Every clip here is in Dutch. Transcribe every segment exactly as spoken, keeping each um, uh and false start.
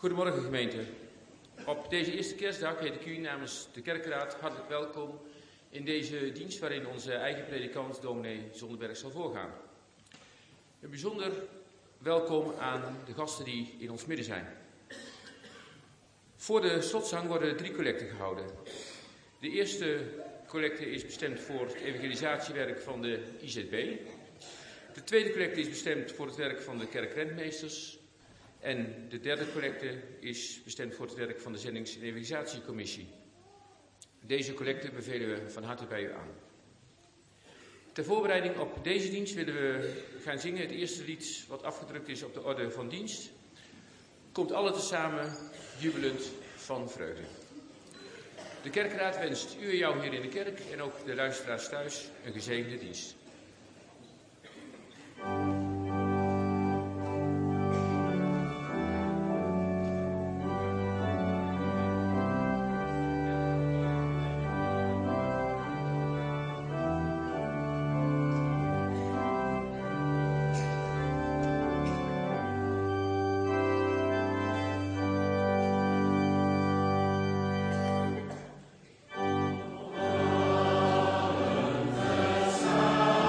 Goedemorgen gemeente. Op deze eerste kerstdag heet ik u namens de kerkraad hartelijk welkom in deze dienst waarin onze eigen predikant dominee Zonderberg zal voorgaan. Een bijzonder welkom aan de gasten die in ons midden zijn. Voor de slotzang worden drie collecten gehouden. De eerste collecte is bestemd voor het evangelisatiewerk van de I Z B. De tweede collecte is bestemd voor het werk van de kerkrentmeesters. En de derde collecte is bestemd voor het werk van de Zendings- en Evangelisatiecommissie. Deze collecte bevelen we van harte bij u aan. Ter voorbereiding op deze dienst willen we gaan zingen het eerste lied wat afgedrukt is op de orde van dienst. Komt alle tezamen jubelend van vreugde. De kerkraad wenst u en jou hier in de kerk en ook de luisteraars thuis een gezegende dienst. Amen.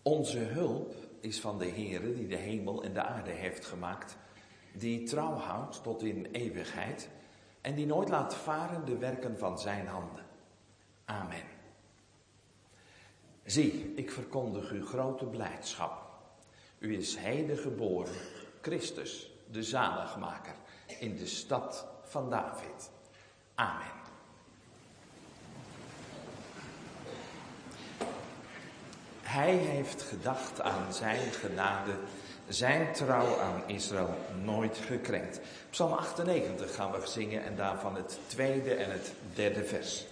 Onze hulp is van de Heere die de hemel en de aarde heeft gemaakt, die trouw houdt tot in eeuwigheid en die nooit laat varen de werken van zijn handen. Amen. Zie, ik verkondig u grote blijdschap. U is heden geboren, Christus, de zaligmaker, in de stad van David. Amen. Hij heeft gedacht aan zijn genade, zijn trouw aan Israël nooit gekrenkt. Psalm achtennegentig gaan we zingen en daarvan het tweede en het derde vers.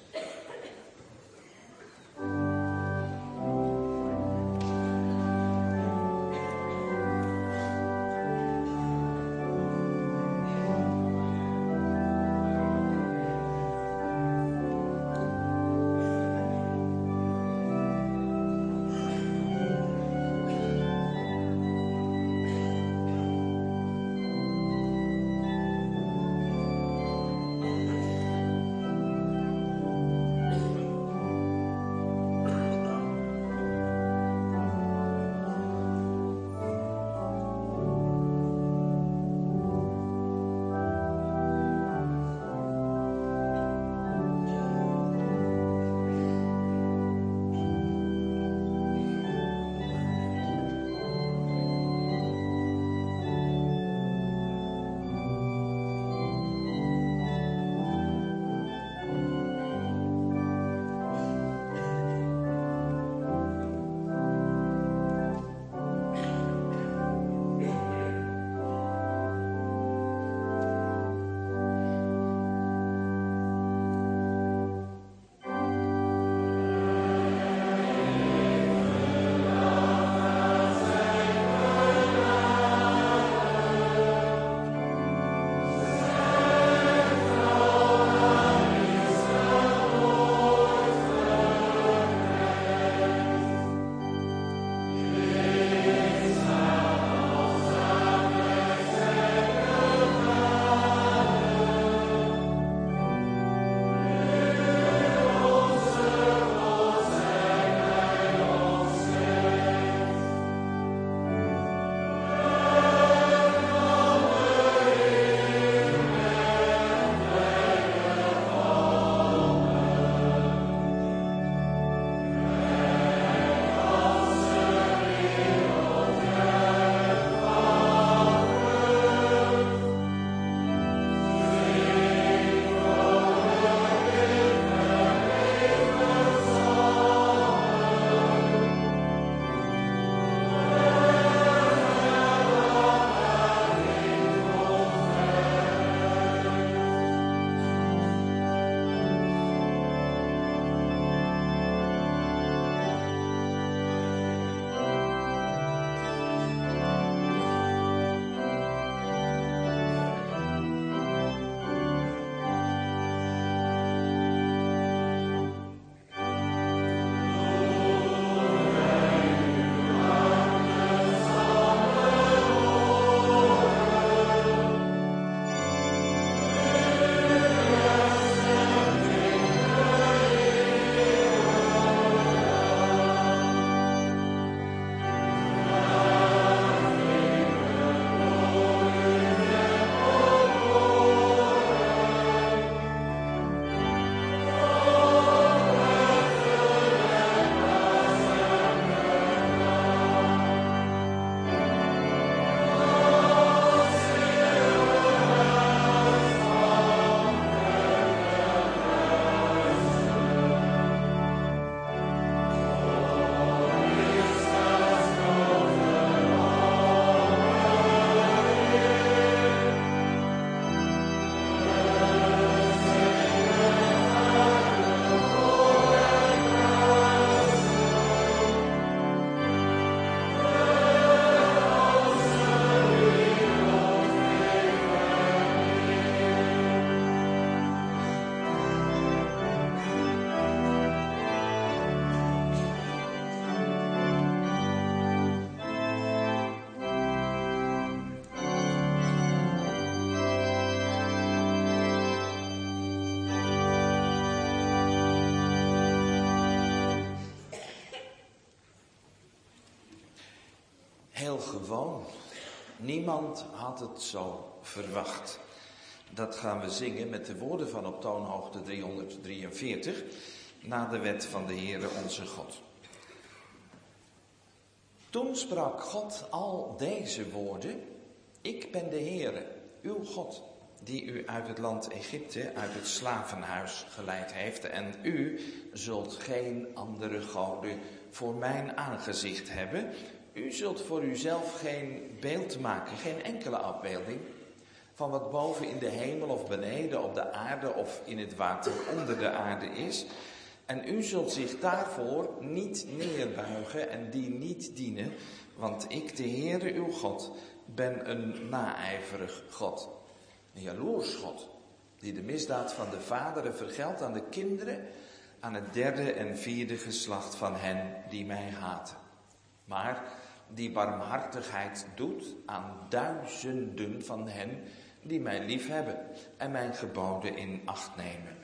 Heel gewoon. Niemand had het zo verwacht. Dat gaan we zingen met de woorden van op toonhoogte driehonderddrieënveertig, na de wet van de Heere onze God. Toen sprak God al deze woorden: Ik ben de Heere, uw God, die u uit het land Egypte, uit het slavenhuis geleid heeft. En u zult geen andere goden voor mijn aangezicht hebben. U zult voor uzelf geen beeld maken, geen enkele afbeelding van wat boven in de hemel of beneden op de aarde of in het water onder de aarde is. En u zult zich daarvoor niet neerbuigen en die niet dienen, want ik, de Heere uw God, ben een naijverig God. Een jaloers God, die de misdaad van de vaderen vergeldt aan de kinderen, aan het derde en vierde geslacht van hen die mij haten. Maar die barmhartigheid doet aan duizenden van hen die mij liefhebben en mijn geboden in acht nemen.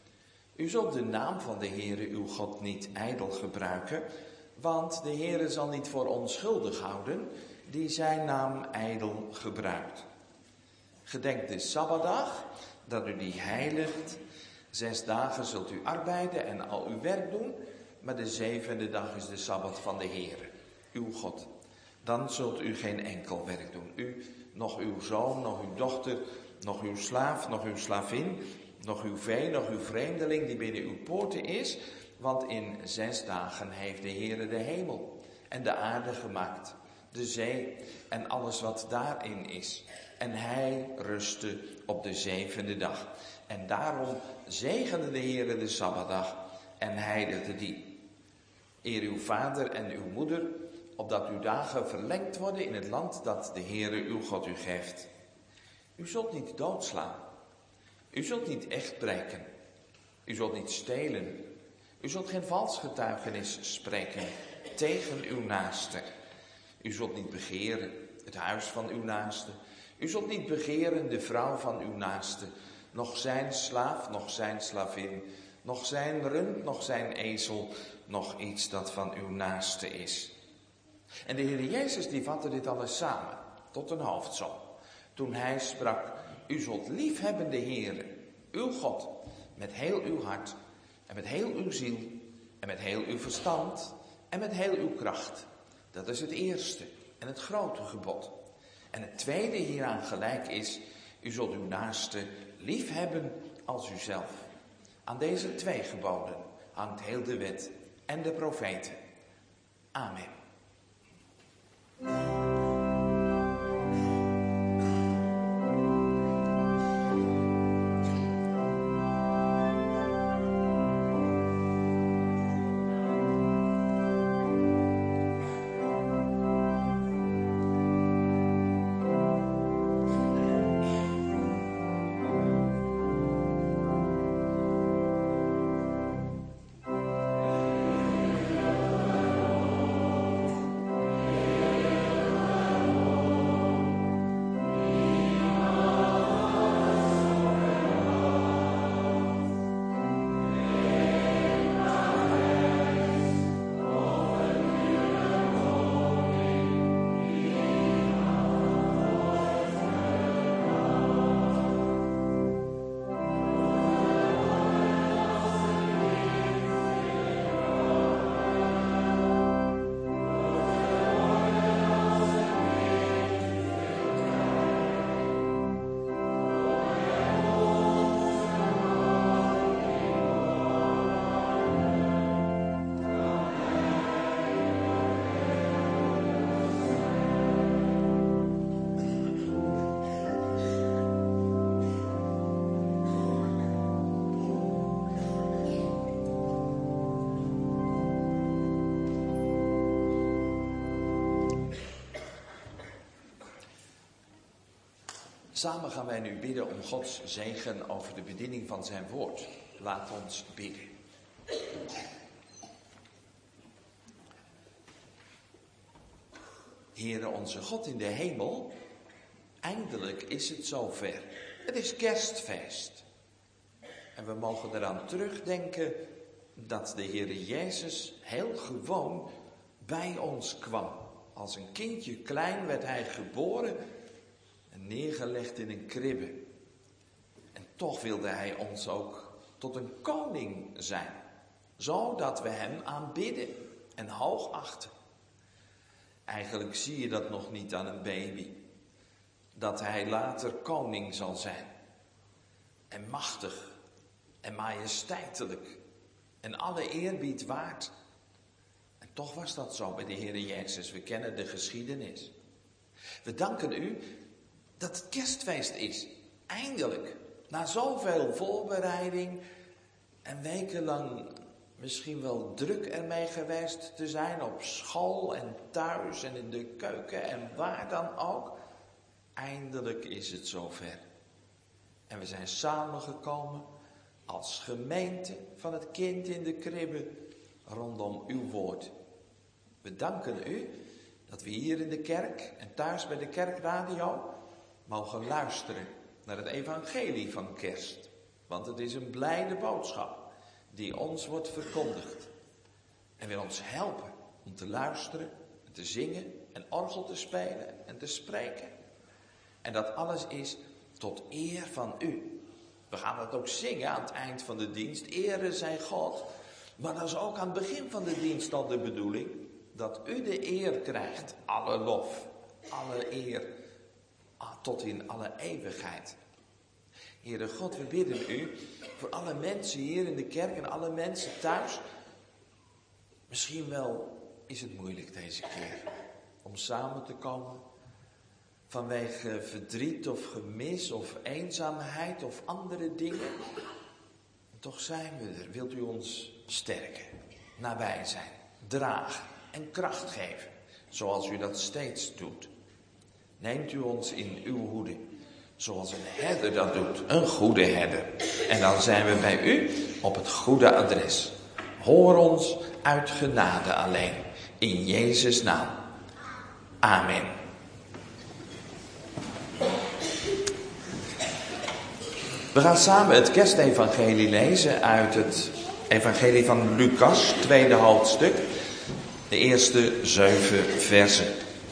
U zult de naam van de Heere uw God niet ijdel gebruiken, want de Heere zal niet voor onschuldig houden die zijn naam ijdel gebruikt. Gedenk de Sabbatdag, dat u die heiligt. Zes dagen zult u arbeiden en al uw werk doen, maar de zevende dag is de Sabbat van de Heere, uw God. Dan zult u geen enkel werk doen. U, nog uw zoon, nog uw dochter, nog uw slaaf, nog uw slavin, nog uw vee, nog uw vreemdeling die binnen uw poorten is. Want in zes dagen heeft de Heere de hemel en de aarde gemaakt, de zee en alles wat daarin is. En hij rustte op de zevende dag. En daarom zegende de Heere de Sabbatdag en heiligde die. Eer uw vader en uw moeder, opdat uw dagen verlengd worden in het land dat de Heere uw God u geeft. U zult niet doodslaan. U zult niet echt breken. U zult niet stelen. U zult geen vals getuigenis spreken tegen uw naaste. U zult niet begeren het huis van uw naaste. U zult niet begeren de vrouw van uw naaste, nog zijn slaaf, nog zijn slavin, nog zijn rund, nog zijn ezel, nog iets dat van uw naaste is. En de Heer Jezus die vatte dit alles samen tot een hoofdsom, toen hij sprak: U zult liefhebben de Heere, uw God, met heel uw hart en met heel uw ziel en met heel uw verstand en met heel uw kracht. Dat is het eerste en het grote gebod. En het tweede hieraan gelijk is: u zult uw naaste liefhebben als uzelf. Aan deze twee geboden hangt heel de wet en de profeten. Amen. Samen gaan wij nu bidden om Gods zegen over de bediening van zijn woord. Laat ons bidden. Heere onze God in de hemel, eindelijk is het zover. Het is kerstfeest. En we mogen eraan terugdenken dat de Heere Jezus heel gewoon bij ons kwam. Als een kindje klein werd hij geboren en neergelegd in een kribbe. En toch wilde hij ons ook tot een koning zijn, zodat we hem aanbidden en hoogachten. Eigenlijk zie je dat nog niet aan een baby, dat hij later koning zal zijn. En machtig en majesteitelijk en alle eerbied waard. En toch was dat zo bij de Heer Jezus. We kennen de geschiedenis. We danken u dat het kerstfeest is. Eindelijk. Na zoveel voorbereiding en wekenlang misschien wel druk ermee geweest te zijn op school en thuis en in de keuken en waar dan ook. Eindelijk is het zover. En we zijn samengekomen als gemeente van het kind in de kribbe rondom uw woord. We danken u dat we hier in de kerk en thuis bij de kerkradio mogen luisteren naar het evangelie van kerst. Want het is een blijde boodschap die ons wordt verkondigd. En wil ons helpen om te luisteren, te zingen en orgel te spelen en te spreken. En dat alles is tot eer van u. We gaan dat ook zingen aan het eind van de dienst. Ere zij God. Maar dat is ook aan het begin van de dienst al de bedoeling. Dat u de eer krijgt. Alle lof. Alle eer. Tot in alle eeuwigheid. Heere God, we bidden u voor alle mensen hier in de kerk en alle mensen thuis. Misschien wel is het moeilijk deze keer om samen te komen. Vanwege verdriet of gemis of eenzaamheid of andere dingen. Toch zijn we er. Wilt u ons sterken, nabij zijn, dragen en kracht geven. Zoals u dat steeds doet. Neemt u ons in uw hoede. Zoals een herder dat doet. Een goede herder. En dan zijn we bij u op het goede adres. Hoor ons uit genade alleen. In Jezus' naam. Amen. We gaan samen het kerstevangelie lezen uit het evangelie van Lucas, tweede hoofdstuk, de eerste zeven versen.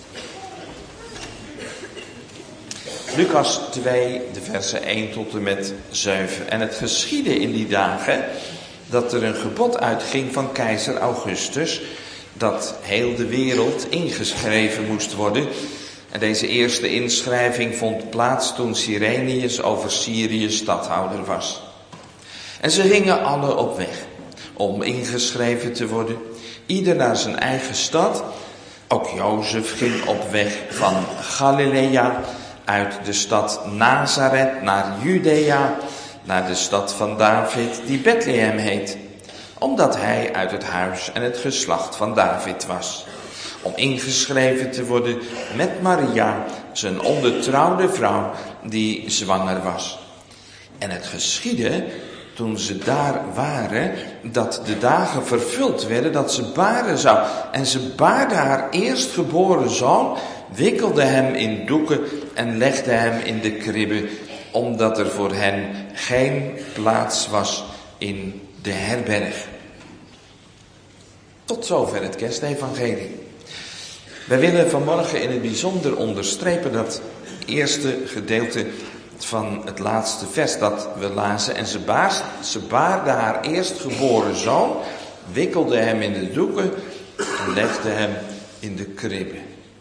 Lucas twee, de versen één tot en met zeven. En het geschiedde in die dagen dat er een gebod uitging van keizer Augustus, dat heel de wereld ingeschreven moest worden. En deze eerste inschrijving vond plaats toen Cyrenius over Syrië stadhouder was. En ze gingen alle op weg om ingeschreven te worden, ieder naar zijn eigen stad. Ook Jozef ging op weg van Galilea uit de stad Nazareth naar Judea, naar de stad van David die Bethlehem heet, omdat hij uit het huis en het geslacht van David was. Om ingeschreven te worden met Maria, zijn ondertrouwde vrouw, die zwanger was. En het geschiedde, toen ze daar waren, dat de dagen vervuld werden dat ze baren zou. En ze baarde haar eerstgeboren zoon, wikkelde hem in doeken en legde hem in de kribbe, omdat er voor hen geen plaats was in de herberg. Tot zover het kerstevangelie. Wij willen vanmorgen in het bijzonder onderstrepen dat eerste gedeelte van het laatste vers dat we lazen. En ze, baar, ze baarde haar eerstgeboren zoon, wikkelde hem in de doeken en legde hem in de kribbe.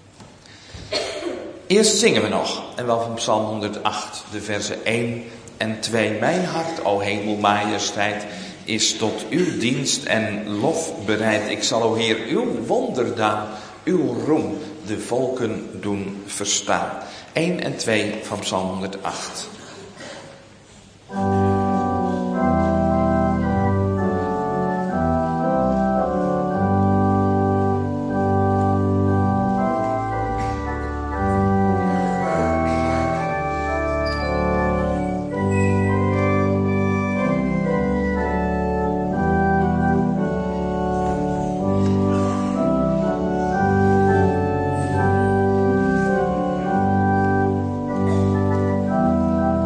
Eerst zingen we nog, en wel van Psalm honderdacht, de versen één en twee. Mijn hart, o hemelmajesteit, is tot uw dienst en lof bereid. Ik zal, o Heer, uw wonderdaan, uw roem de volken doen verstaan. één en twee van Psalm honderdacht. Thank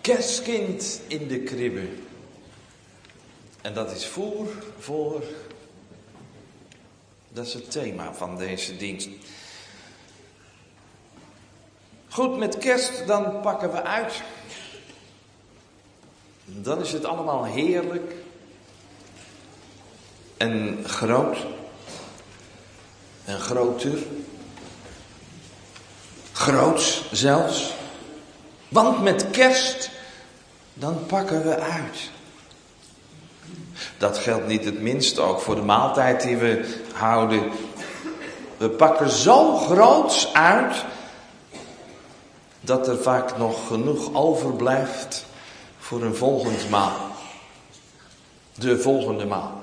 Kerstkind in de kribbe. En dat is voer voor. Dat is het thema van deze dienst. Goed, met kerst dan pakken we uit. Dan is het allemaal heerlijk. En groot. En groter. Groots zelfs. Want met kerst, dan pakken we uit. Dat geldt niet het minst ook voor de maaltijd die we houden. We pakken zo groots uit, dat er vaak nog genoeg overblijft voor een volgend maal. De volgende maal.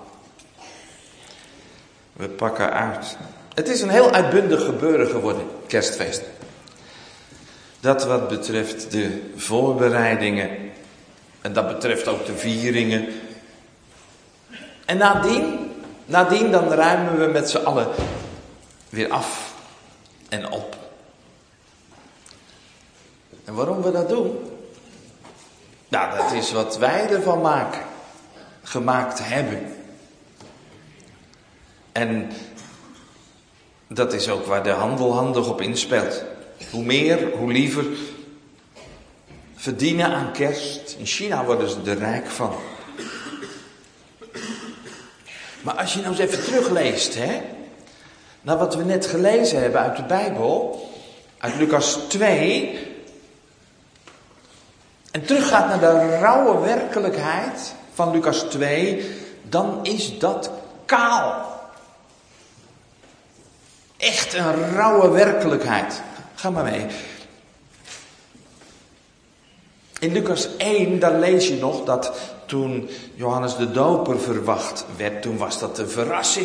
We pakken uit. Het is een heel uitbundig gebeuren geworden, kerstfeest. Dat wat betreft de voorbereidingen. En dat betreft ook de vieringen. En nadien, nadien dan ruimen we met z'n allen weer af en op. En waarom we dat doen? Nou, dat is wat wij ervan maken. Gemaakt hebben. En dat is ook waar de handel handig op inspeelt. Hoe meer, hoe liever. Verdienen aan kerst. In China worden ze er rijk van. Maar als je nou eens even terugleest, hè, naar wat we net gelezen hebben uit de Bijbel, uit Lucas twee, en teruggaat naar de rauwe werkelijkheid van Lucas twee, dan is dat kaal. Echt een rauwe werkelijkheid. Ga maar mee. In Lucas één, daar lees je nog dat toen Johannes de Doper verwacht werd, toen was dat een verrassing.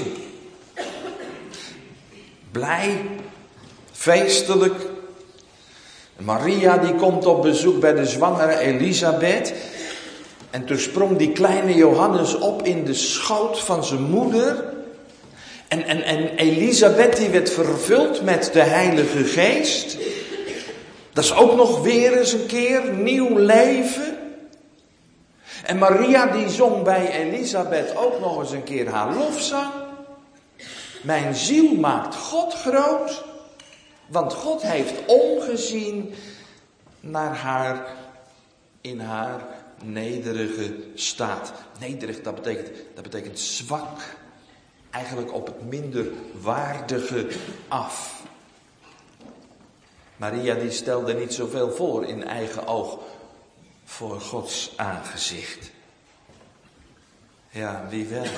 Blij, feestelijk. Maria die komt op bezoek bij de zwangere Elisabeth. En toen sprong die kleine Johannes op in de schoot van zijn moeder. En, en, en Elisabeth die werd vervuld met de Heilige Geest. Dat is ook nog weer eens een keer nieuw leven. En Maria die zong bij Elisabeth ook nog eens een keer haar lofzang. Mijn ziel maakt God groot. Want God heeft omgezien naar haar in haar nederige staat. Nederig, dat betekent, dat betekent zwak. Eigenlijk op het minder waardige af. Maria die stelde niet zoveel voor in eigen oog voor Gods aangezicht. Ja, wie wel.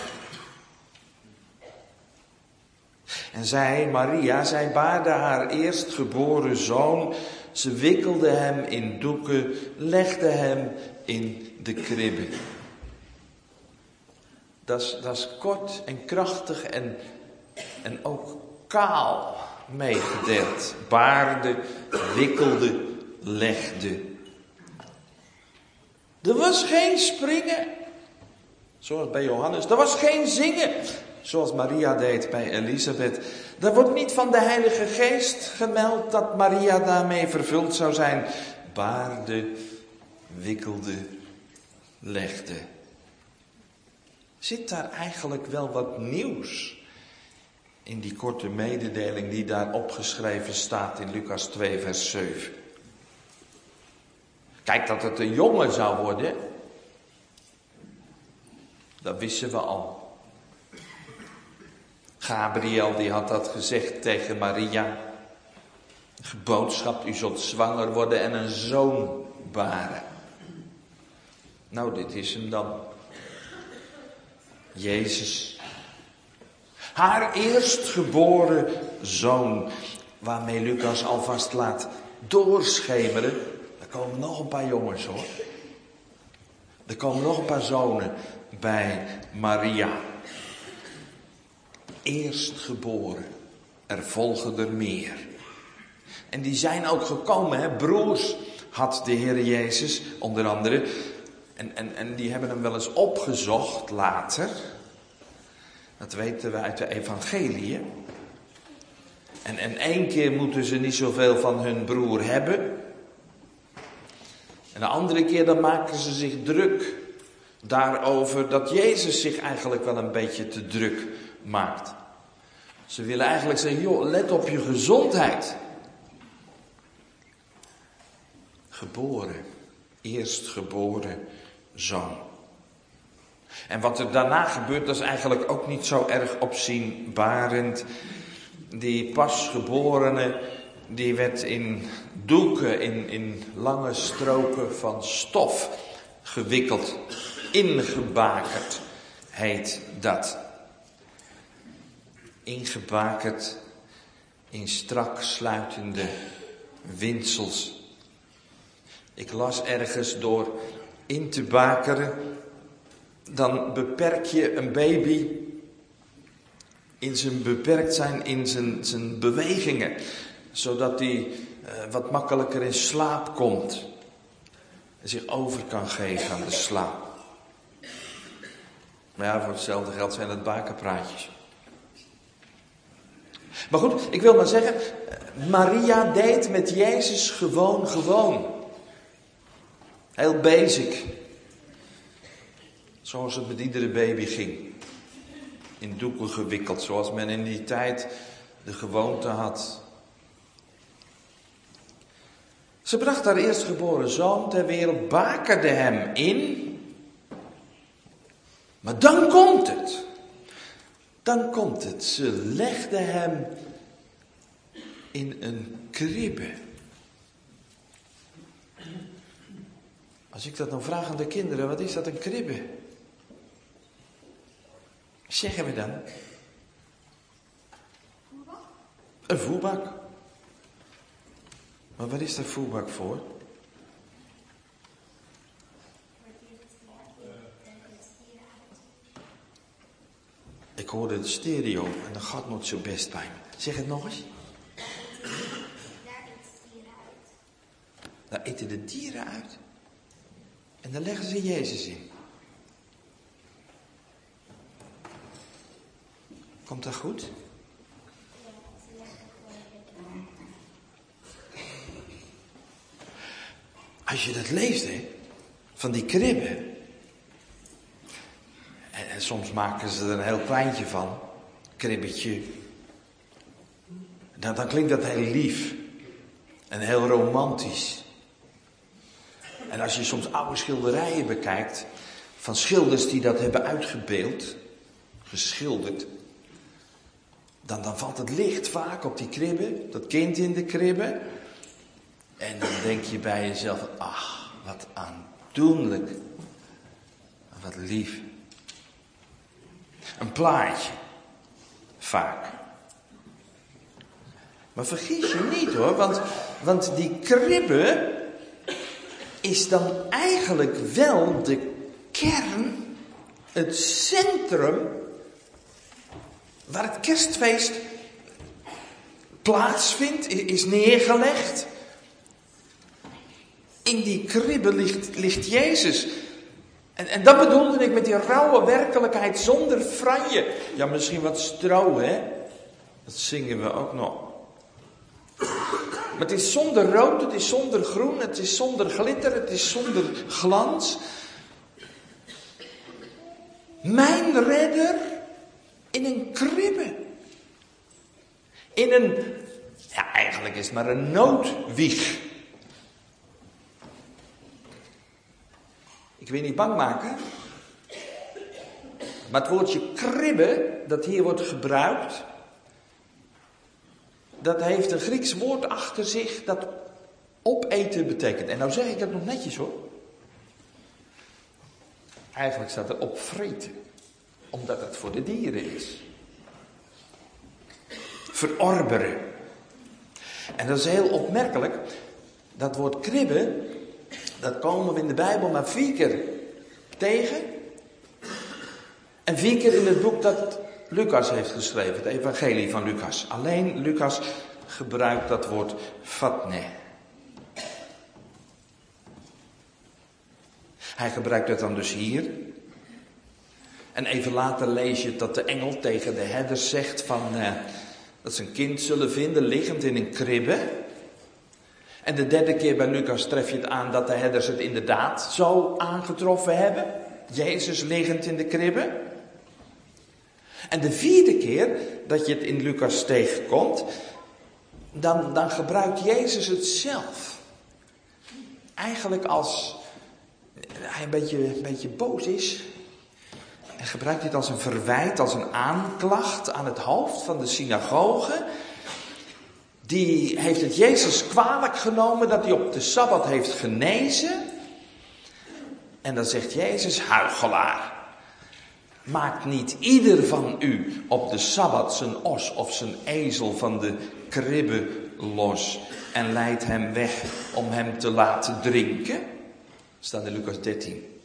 En zij, Maria, zij baarde haar eerstgeboren zoon. Ze wikkelde hem in doeken, legde hem in de kribbe. Dat is, dat is kort en krachtig en, en ook kaal meegedeeld. Baarde, wikkelde, legde. Er was geen springen, zoals bij Johannes. Er was geen zingen, zoals Maria deed bij Elisabeth. Er wordt niet van de Heilige Geest gemeld dat Maria daarmee vervuld zou zijn. Baarde, wikkelde, legde. Zit daar eigenlijk wel wat nieuws in die korte mededeling die daar opgeschreven staat in Lucas twee vers zeven? Kijk, dat het een jongen zou worden, dat wisten we al. Gabriel die had dat gezegd tegen Maria. Geboodschapt, u zult zwanger worden en een zoon baren. Nou, dit is hem dan. Jezus. Haar eerstgeboren zoon, waarmee Lucas alvast laat doorschemeren. Er komen nog een paar jongens hoor. Er komen nog een paar zonen bij Maria. Eerstgeboren. Er volgen er meer. En die zijn ook gekomen, hè. Broers had de Heer Jezus, onder andere. En, en, en die hebben hem wel eens opgezocht later. Dat weten we uit de evangelie. En, en één keer moeten ze niet zoveel van hun broer hebben. En de andere keer dan maken ze zich druk daarover dat Jezus zich eigenlijk wel een beetje te druk maakt. Ze willen eigenlijk zeggen, joh, let op je gezondheid. Geboren, eerstgeboren zoon. En wat er daarna gebeurt, dat is eigenlijk ook niet zo erg opzienbarend. Die pasgeborene, die werd in doeken, in, in lange stroken van stof gewikkeld. Ingebakerd heet dat. Ingebakerd in strak sluitende windsels. Ik las ergens door in te bakeren, dan beperk je een baby in zijn beperkt zijn in zijn, zijn bewegingen. Zodat hij uh, wat makkelijker in slaap komt. En zich over kan geven aan de slaap. Maar ja, voor hetzelfde geld zijn het bakenpraatjes. Maar goed, ik wil maar zeggen, Maria deed met Jezus gewoon gewoon. Heel basic. Zoals het met iedere baby ging. In doeken gewikkeld, zoals men in die tijd de gewoonte had. Ze bracht haar eerstgeboren zoon ter wereld, bakerde hem in. Maar dan komt het. Dan komt het. Ze legde hem in een kribbe. Als ik dat nou vraag aan de kinderen, wat is dat, een kribbe? Zeggen we dan? Een voerbak. Maar wat is daar voerbak voor? Ik hoorde de stereo en dat gaat nog zo best bij me. Zeg het nog eens. Daar eten de dieren uit. En daar leggen ze Jezus in. Komt dat goed? Als je dat leest, hè, van die kribben. En, en soms maken ze er een heel kleintje van. Kribbetje. Nou, dan klinkt dat heel lief. En heel romantisch. En als je soms oude schilderijen bekijkt. Van schilders die dat hebben uitgebeeld. Geschilderd. Dan, dan valt het licht vaak op die kribbe. Dat kind in de kribbe. En dan denk je bij jezelf, ach, wat aandoenlijk. Wat lief. Een plaatje. Vaak. Maar vergis je niet hoor, want, want die kribbe is dan eigenlijk wel de kern, het centrum, waar het kerstfeest plaatsvindt, is neergelegd. In die kribbe ligt, ligt Jezus. En, en dat bedoelde ik met die rauwe werkelijkheid zonder franje. Ja, misschien wat stro, hè? Dat zingen we ook nog. Maar het is zonder rood, het is zonder groen, het is zonder glitter, het is zonder glans. Mijn redder in een kribbe. In een, ja eigenlijk is het maar een noodwieg. Ik wil je niet bang maken. Maar het woordje kribbe, dat hier wordt gebruikt, dat heeft een Grieks woord achter zich dat opeten betekent. En nou zeg ik dat nog netjes hoor. Eigenlijk staat er opvreten. Omdat het voor de dieren is. Verorberen. En dat is heel opmerkelijk. Dat woord kribbe, dat komen we in de Bijbel maar vier keer tegen. En vier keer in het boek dat Lucas heeft geschreven, het evangelie van Lucas. Alleen Lucas gebruikt dat woord fatne. Hij gebruikt het dan dus hier. En even later lees je dat de engel tegen de herders zegt van, uh, dat ze een kind zullen vinden liggend in een kribbe. En de derde keer bij Lucas tref je het aan dat de herders het inderdaad zo aangetroffen hebben. Jezus liggend in de kribbe. En de vierde keer dat je het in Lucas tegenkomt, dan, dan gebruikt Jezus het zelf. Eigenlijk als hij een beetje, een beetje boos is. En gebruikt dit als een verwijt, als een aanklacht aan het hoofd van de synagoge. Die heeft het Jezus kwalijk genomen dat hij op de Sabbat heeft genezen. En dan zegt Jezus, huichelaar. Maakt niet ieder van u op de Sabbat zijn os of zijn ezel van de kribbe los en leidt hem weg om hem te laten drinken? Staat in Lucas dertien.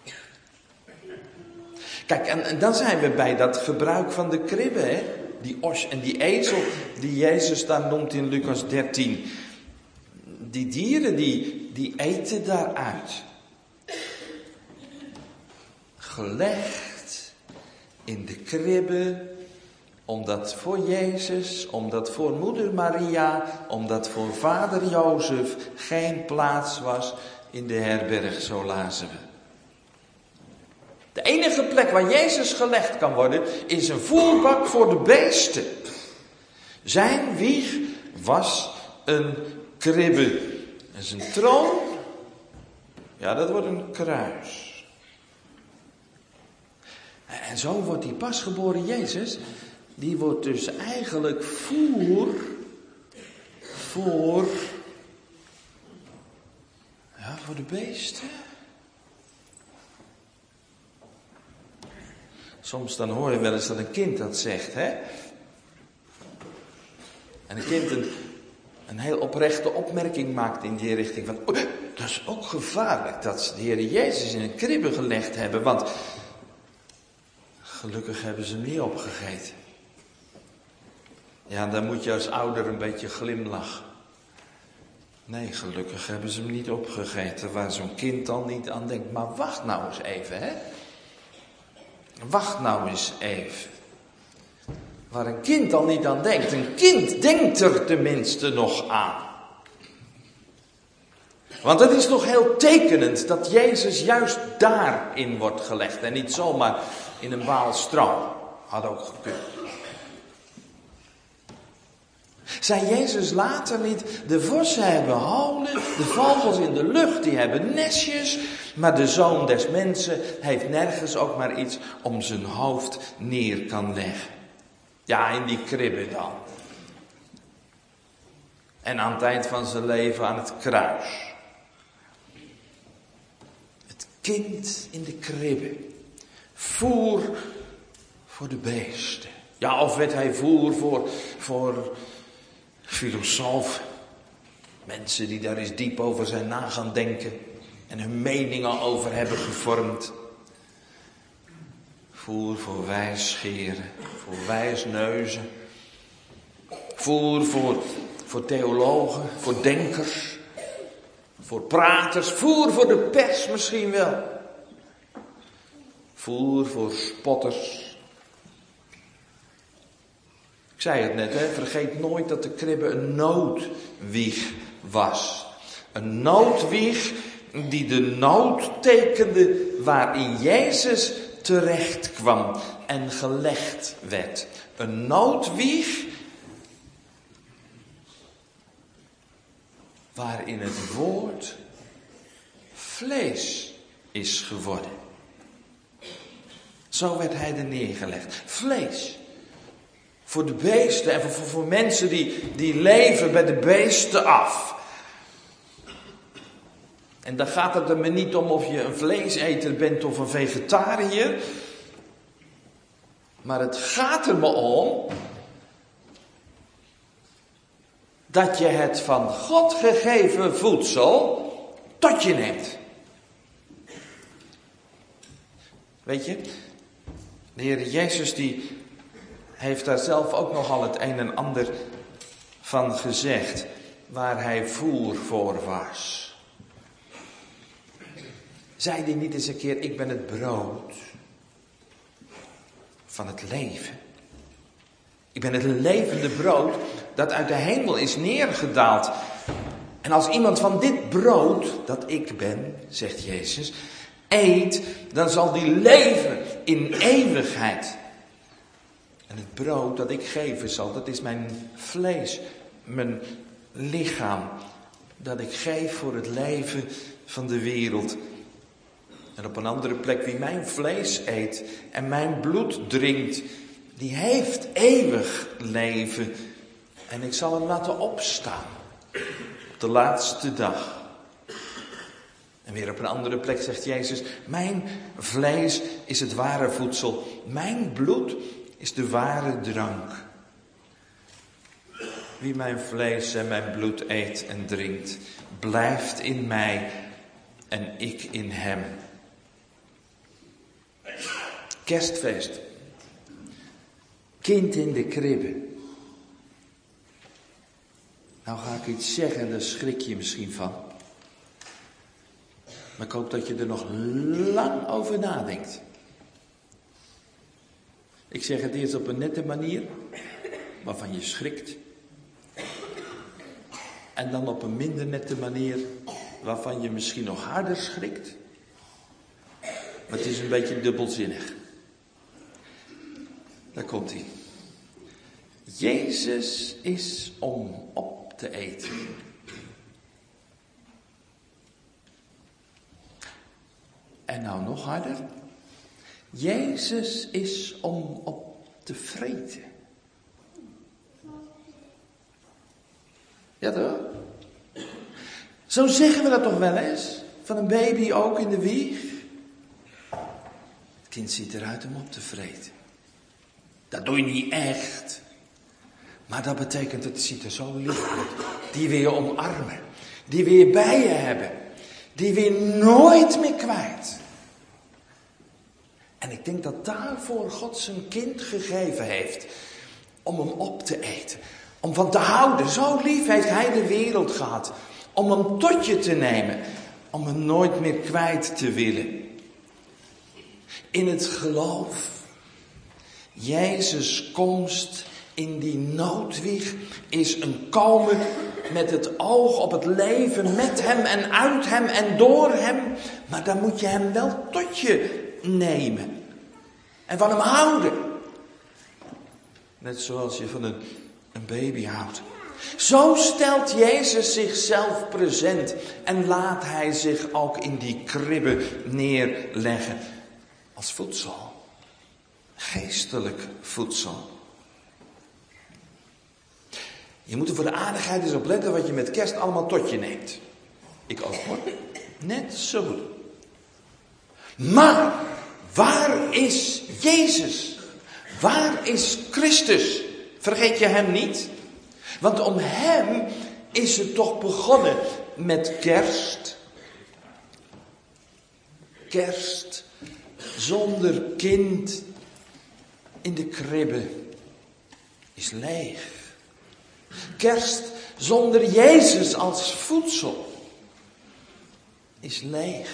Kijk, en, en dan zijn we bij dat gebruik van de kribbe, hè? Die os en die ezel die Jezus daar noemt in Lucas dertien. Die dieren die, die eten daaruit. Gelegd in de kribbe, omdat voor Jezus, omdat voor moeder Maria, omdat voor vader Jozef geen plaats was in de herberg, zo lazen we. De enige plek waar Jezus gelegd kan worden, is een voerbak voor de beesten. Zijn wieg was een kribbe. En zijn troon, ja, dat wordt een kruis. En zo wordt die pasgeboren Jezus, die wordt dus eigenlijk voer voor, ja, voor de beesten. Soms dan hoor je wel eens dat een kind dat zegt, hè. En een kind een, een heel oprechte opmerking maakt in die richting van, oh, dat is ook gevaarlijk dat ze de Heer Jezus in een kribbe gelegd hebben, want gelukkig hebben ze hem niet opgegeten. Ja, dan moet je als ouder een beetje glimlachen. Nee, gelukkig hebben ze hem niet opgegeten, waar zo'n kind dan niet aan denkt. Maar wacht nou eens even, hè. Wacht nou eens even. Waar een kind al niet aan denkt. Een kind denkt er tenminste nog aan. Want het is toch heel tekenend dat Jezus juist daarin wordt gelegd. En niet zomaar in een baal stro. Had ook gekund. Zei Jezus later niet, de vossen hebben holen, de vogels in de lucht, die hebben nestjes, maar de Zoon des Mensen heeft nergens ook maar iets om zijn hoofd neer kan leggen. Ja, in die kribbe dan. En aan het eind van zijn leven aan het kruis. Het kind in de kribbe. Voer voor de beesten. Ja, of werd hij voer voor, voor filosofen. Mensen die daar eens diep over zijn na gaan denken. En hun meningen over hebben gevormd. Voer voor wijsscheren. Voor wijsneuzen. Voer voor, voor theologen. Voor denkers. Voor praters. Voer voor de pers misschien wel. Voer voor spotters. Ik zei het net, hè, vergeet nooit dat de kribbe een noodwieg was. Een noodwieg die de nood tekende waarin Jezus terecht kwam en gelegd werd. Een noodwieg waarin het woord vlees is geworden. Zo werd hij er neergelegd. Vlees. Voor de beesten en voor, voor mensen die, die leven bij de beesten af. En dan gaat het er me niet om of je een vleeseter bent of een vegetariër. Maar het gaat er me om dat je het van God gegeven voedsel tot je neemt. Weet je, de Heer Jezus die heeft daar zelf ook nogal het een en ander van gezegd, waar hij voer voor was. Zei hij niet eens een keer, ik ben het brood van het leven. Ik ben het levende brood dat uit de hemel is neergedaald. En als iemand van dit brood, dat ik ben, zegt Jezus, eet, dan zal die leven in eeuwigheid. En het brood dat ik geven zal, dat is mijn vlees, mijn lichaam, dat ik geef voor het leven van de wereld. En op een andere plek, wie mijn vlees eet en mijn bloed drinkt, die heeft eeuwig leven. En ik zal hem laten opstaan op de laatste dag. En weer op een andere plek zegt Jezus, mijn vlees is het ware voedsel, mijn bloed is de ware drank. Wie mijn vlees en mijn bloed eet en drinkt, blijft in mij en ik in hem. Kerstfeest. Kind in de kribbe. Nou ga ik iets zeggen, daar schrik je misschien van. Maar ik hoop dat je er nog lang over nadenkt. Ik zeg het eerst op een nette manier, waarvan je schrikt. En dan op een minder nette manier, waarvan je misschien nog harder schrikt. Maar het is een beetje dubbelzinnig. Daar komt hij. Jezus is om op te eten. En nou nog harder. Jezus is om op te vreten. Ja toch? Zo zeggen we dat toch wel eens? Van een baby ook in de wieg. Het kind ziet eruit om op te vreten. Dat doe je niet echt. Maar dat betekent dat het ziet er zo lief uit. Die wil je omarmen. Die wil je bij je hebben. Die wil je nooit meer kwijt. En ik denk dat daarvoor God zijn kind gegeven heeft. Om hem op te eten. Om van te houden. Zo lief heeft hij de wereld gehad. Om hem tot je te nemen. Om hem nooit meer kwijt te willen. In het geloof. Jezus' komst in die noodwieg is een komen met het oog op het leven met hem en uit hem en door hem. Maar dan moet je hem wel tot je nemen. En van hem houden. Net zoals je van een, een baby houdt. Zo stelt Jezus zichzelf present en laat hij zich ook in die kribbe neerleggen als voedsel. Geestelijk voedsel. Je moet er voor de aardigheid eens op letten wat je met kerst allemaal tot je neemt. Ik ook hoor. Net zo. Maar waar is Jezus? Waar is Christus? Vergeet je hem niet? Want om hem is het toch begonnen met kerst. Kerst zonder kind in de kribbe is leeg. Kerst zonder Jezus als voedsel is leeg.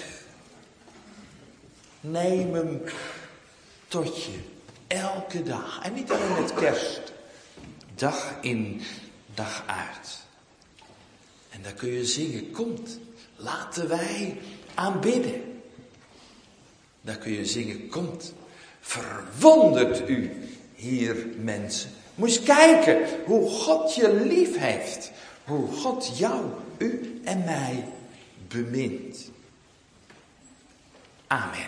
Neem hem tot je, elke dag. En niet alleen met kerst. Dag in, dag uit. En dan kun je zingen, komt, laten wij aanbidden. Dan kun je zingen, komt, verwondert u hier mensen. Moet eens kijken hoe God je lief heeft. Hoe God jou, u en mij bemint. Amen.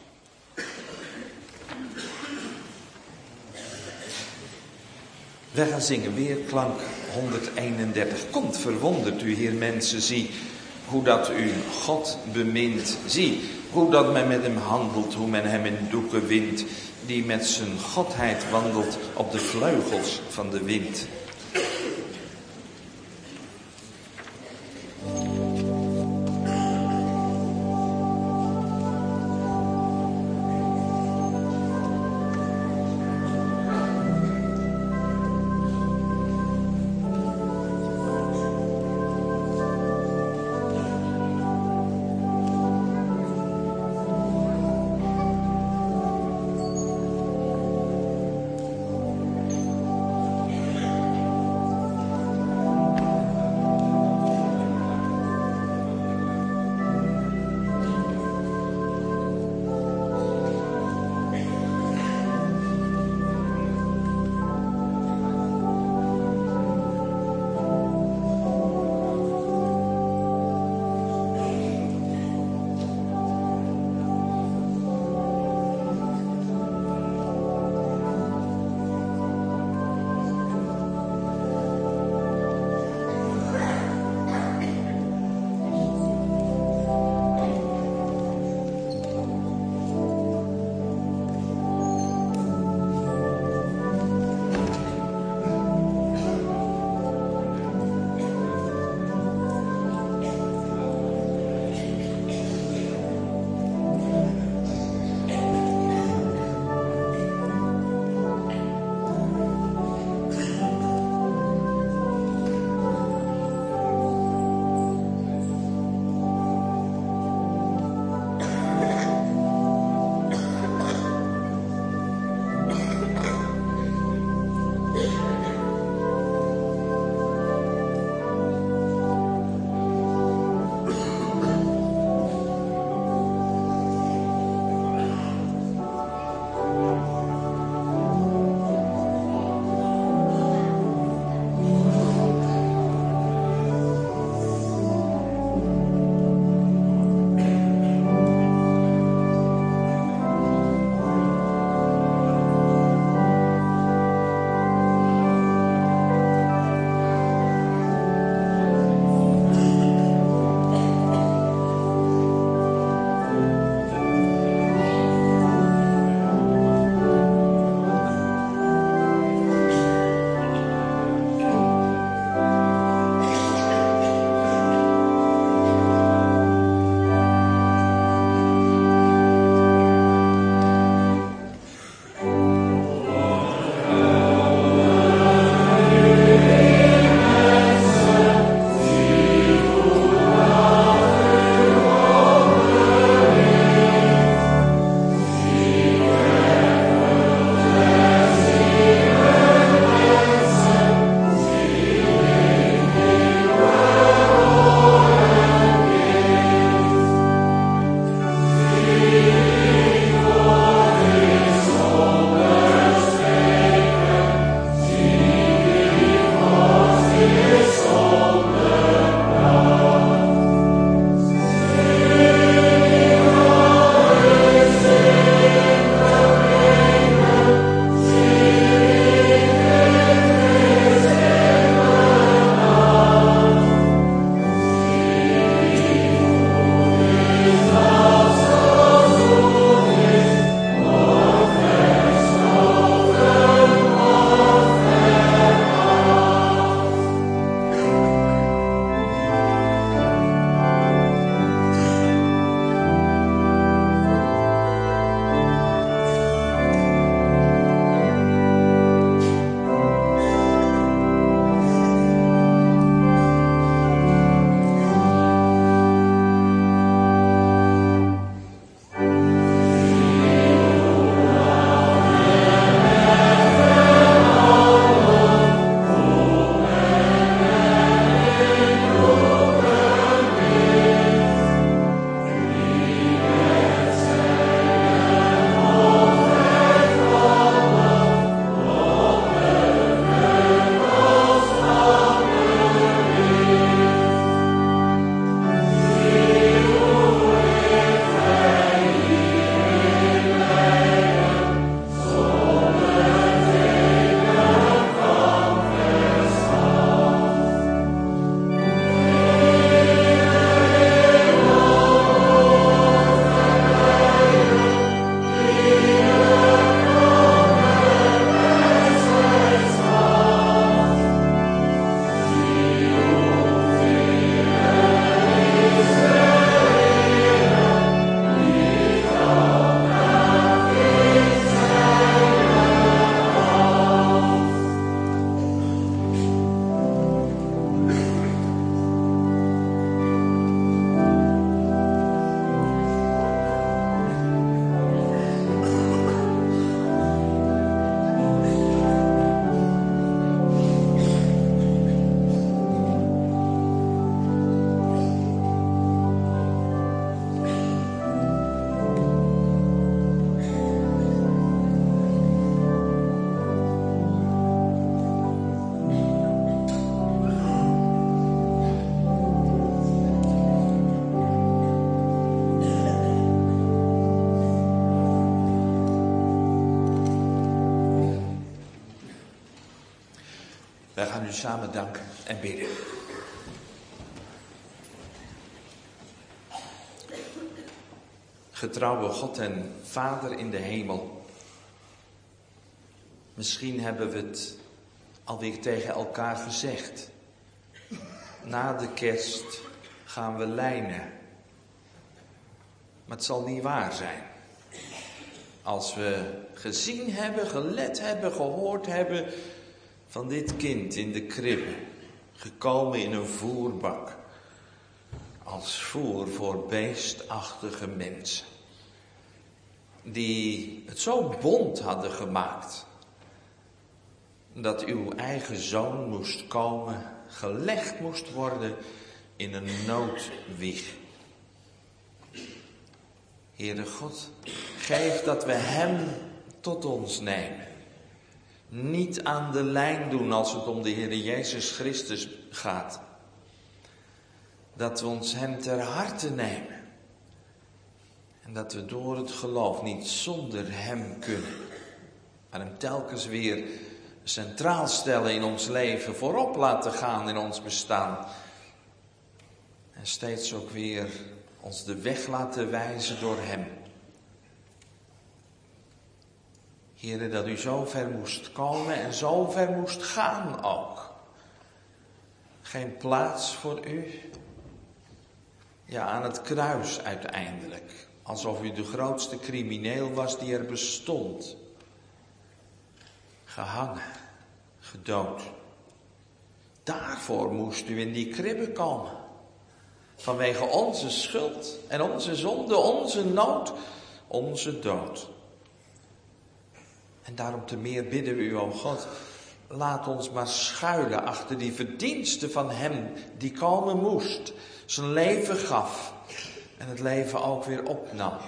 Wij gaan zingen weer klank honderdeenendertig. Komt, verwondert u hier mensen, zie hoe dat u God bemint. Zie hoe dat men met hem handelt, hoe men hem in doeken wint. Die met zijn godheid wandelt op de vleugels van de wind. samen danken en bidden. Getrouwe God en Vader in de hemel. Misschien hebben we het alweer tegen elkaar gezegd. Na de kerst gaan we lijnen. Maar het zal niet waar zijn. Als we gezien hebben, gelet hebben, gehoord hebben van dit kind in de kribbe, gekomen in een voerbak, als voer voor beestachtige mensen, die het zo bont hadden gemaakt, dat uw eigen zoon moest komen, gelegd moest worden in een noodwieg. Heere God, geef dat we hem tot ons nemen. Niet aan de lijn doen als het om de Heere Jezus Christus gaat. Dat we ons hem ter harte nemen. En dat we door het geloof niet zonder hem kunnen. Maar hem telkens weer centraal stellen in ons leven. Voorop laten gaan in ons bestaan. En steeds ook weer ons de weg laten wijzen door hem. Heere, dat u zo ver moest komen en zo ver moest gaan ook. Geen plaats voor u. Ja, aan het kruis uiteindelijk. Alsof u de grootste crimineel was die er bestond. Gehangen, gedood. Daarvoor moest u in die kribbe komen. Vanwege onze schuld en onze zonde, onze nood, onze dood. En daarom te meer bidden we u, o God, laat ons maar schuilen achter die verdiensten van hem die komen moest. Zijn leven gaf en het leven ook weer opnam.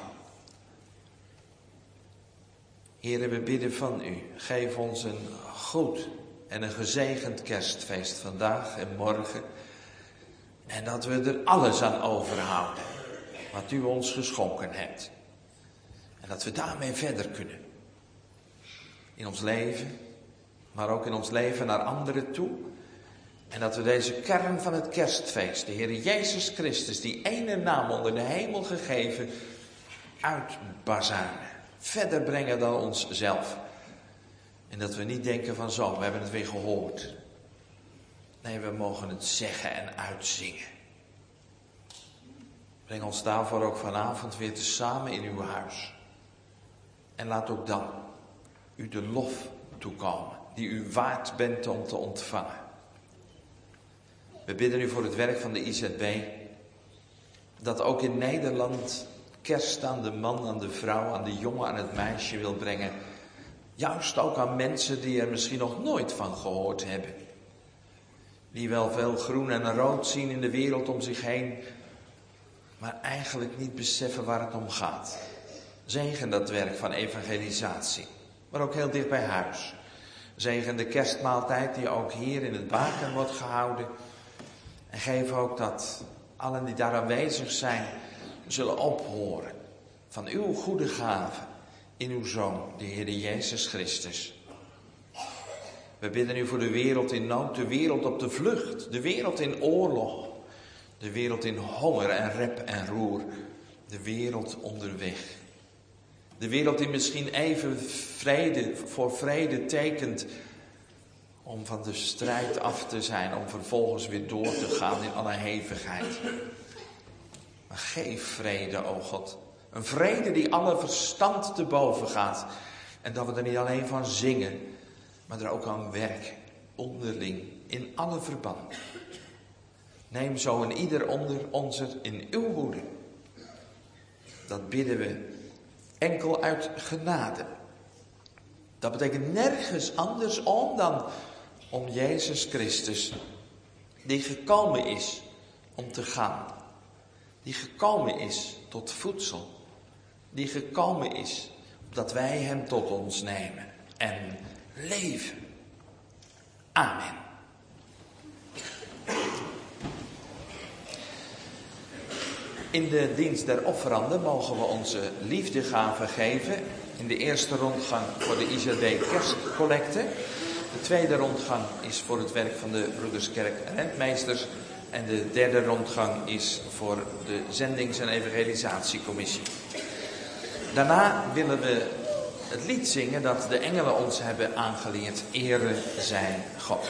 Heere, we bidden van u, geef ons een goed en een gezegend kerstfeest vandaag en morgen. En dat we er alles aan overhouden wat u ons geschonken hebt. En dat we daarmee verder kunnen. In ons leven, maar ook in ons leven naar anderen toe. En dat we deze kern van het kerstfeest, de Heer Jezus Christus, die ene naam onder de hemel gegeven, uitbazuinen. Verder brengen dan onszelf. En dat we niet denken van zo, we hebben het weer gehoord. Nee, we mogen het zeggen en uitzingen. Breng ons daarvoor ook vanavond weer tezamen in uw huis. En laat ook dan u de lof toekomen, die u waard bent om te ontvangen. We bidden u voor het werk van de I Z B, dat ook in Nederland kerst aan de man, aan de vrouw, aan de jongen, aan het meisje wil brengen. Juist ook aan mensen die er misschien nog nooit van gehoord hebben. Die wel veel groen en rood zien in de wereld om zich heen, maar eigenlijk niet beseffen waar het om gaat. Zegen dat werk van evangelisatie, maar ook heel dicht bij huis. Zegen de kerstmaaltijd die ook hier in het Baken wordt gehouden. En geef ook dat allen die daar aanwezig zijn zullen ophoren van uw goede gave in uw Zoon, de Heer Jezus Christus. We bidden u voor de wereld in nood, de wereld op de vlucht, de wereld in oorlog, de wereld in honger en rep en roer, de wereld onderweg. De wereld die misschien even vrede, voor vrede tekent, om van de strijd af te zijn, om vervolgens weer door te gaan in alle hevigheid. Maar geef vrede, o God. Een vrede die alle verstand te boven gaat. En dat we er niet alleen van zingen, maar er ook aan werken, onderling, in alle verbanden. Neem zo een ieder onder ons in uw hoede. Dat bidden we enkel uit genade. Dat betekent nergens anders om dan om Jezus Christus, die gekomen is om te gaan. Die gekomen is tot voedsel. Die gekomen is dat wij hem tot ons nemen en leven. Amen. In de dienst der offeranden mogen we onze liefdegave geven in de eerste rondgang voor de I Z B kerstcollecte. De tweede rondgang is voor het werk van de Broederskerk Rentmeesters. En de derde rondgang is voor de Zendings- en Evangelisatiecommissie. Daarna willen we het lied zingen dat de engelen ons hebben aangeleerd. Ere zij God.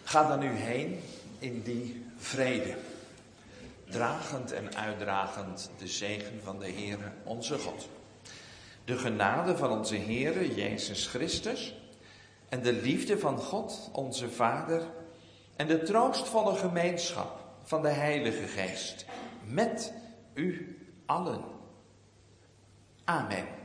Ga dan nu heen in die vrede, dragend en uitdragend de zegen van de Heere onze God. De genade van onze Heere Jezus Christus en de liefde van God onze Vader en de troostvolle gemeenschap van de Heilige Geest met u allen. Amen.